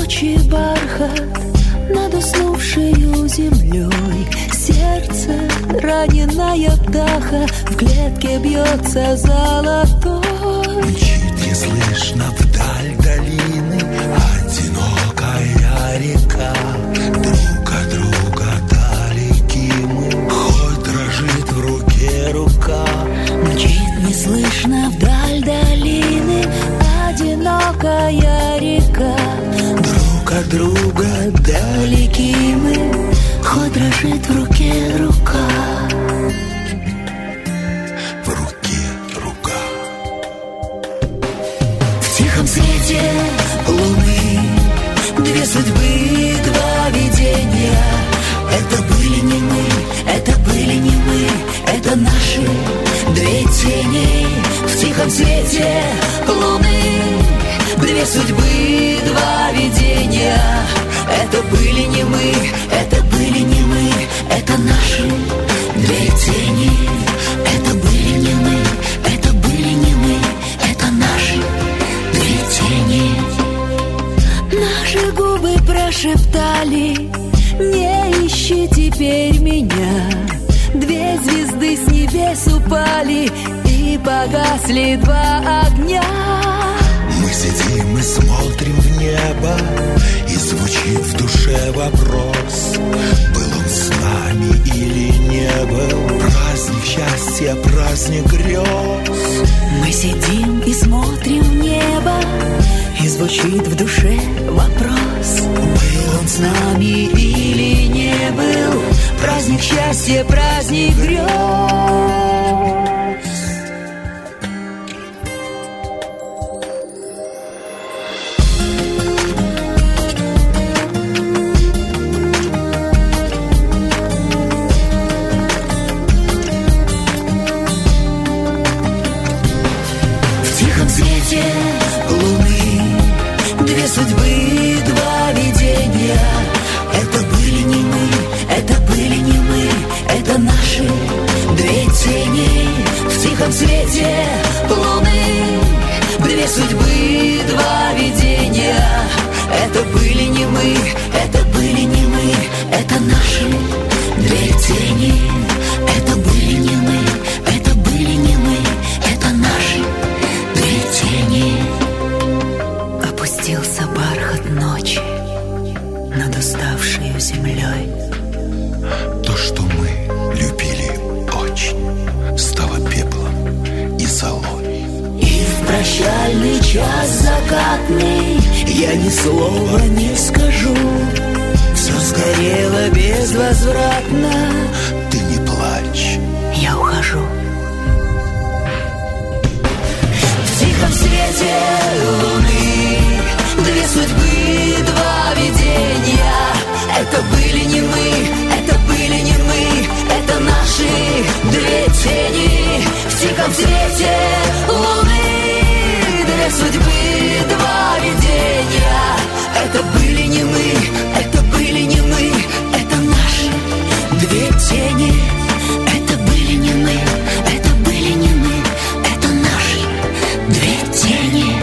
ночи бархат над уснувшею землей. Сердце, раненая птаха, в клетке бьется золотой. Мчит неслышно вдаль долины одинокая река. Друг от друга далеки мы, хоть дрожит в руке рука. Мчит неслышно вдаль долины одинокая река. Друг от друга далеки мы, хоть дрожит в руке рука. В руке рука. В тихом свете луны две судьбы, два видения. Это были не мы, это были не мы, это наши две тени. В тихом свете луны две судьбы, два видения. Это были не мы, это были не мы, это наши две тени. Это были не мы, это были не мы, это наши две тени. Наши губы прошептали: не ищи теперь меня. Две звезды с небес упали, и погасли два огня. Мы сидим и смотрим в небо, и звучит в душе вопрос: был он с нами или не был? Праздник счастья, праздник грез. Мы сидим и смотрим в небо, и звучит в душе вопрос: был он с нами или не был? Праздник счастья, праздник грез. Луны, две судьбы, два видения. Это были не мы, это были не мы, это наши две тени. В тихом свете луны две судьбы, два видения. Это были не мы, это были не мы, это наши две тени. Это были не мы, это были не мы, это наши две тени. Опустился бархат ночи над уставшей землей. То, что мы любили очень, стало пеплом и золой. И в прощальный час закатный я ни слова не скажу. Все сгорело безвозвратно. Ты не плачь, я ухожу. В тихом свете луны две судьбы, два видения. Это были не мы, это были не мы, это наши две тени. В тихом свете луны две судьбы, два видения. Это были не мы, это были не мы, это наши две тени. Это были не мы, это были не мы, это наши две тени.